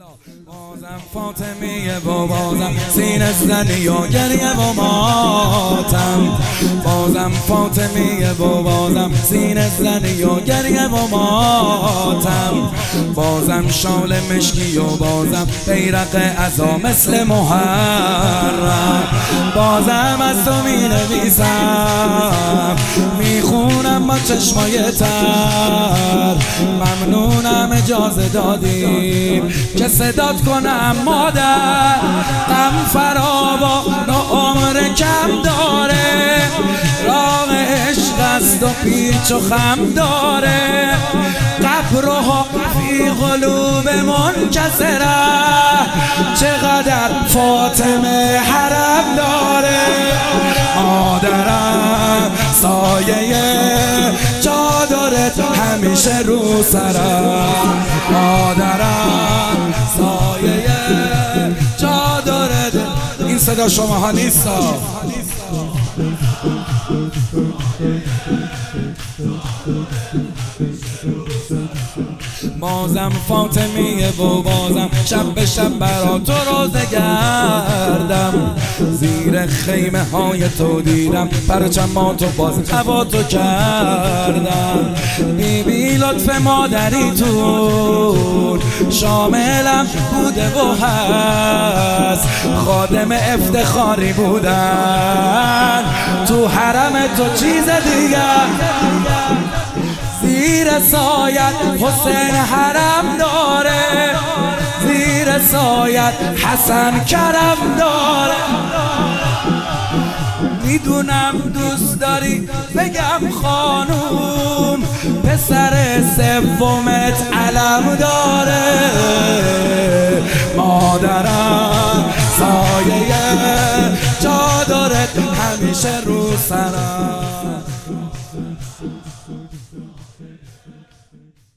بازم فاطمیه و بازم سینه زنی و گریه و ماتم. بازم فاطمیه و بازم سینه زنی و گریه و ماتم. بازم شال مشکی و بازم بیرق عزا مثل محرم. بازم از تو می نویسم میخونم با چشمای تر. ممنونم اجازه دادیم که صدات کنم مادر. غم فراوان و عمر کم داره، راه عشق است و پیچ و خم داره. قبرها فی قلوب منکسره، چقدر فاطمه حرم داره. مادرم سایه چادرت همیشه رو سرم. مادرم سایه چادرت. این صدا شماها نیستا. بازم فاطمیه و بازم شب به شب برا تو روزه گردم. زیر خیمه های تو دیدم پرچماتو باز هوا تو کردم. بی لطف مادری تو شاملم بوده و هست، خادم افتخاری بودن تو حرم تو چیز دیگر. زیر سایت حسین حرم داره، زیر سایت حسن کرم داره. میدونم دوست داری بگم خانوم، پسر سومت علم داره. مادرم سایه چادرت همیشه رو سرم.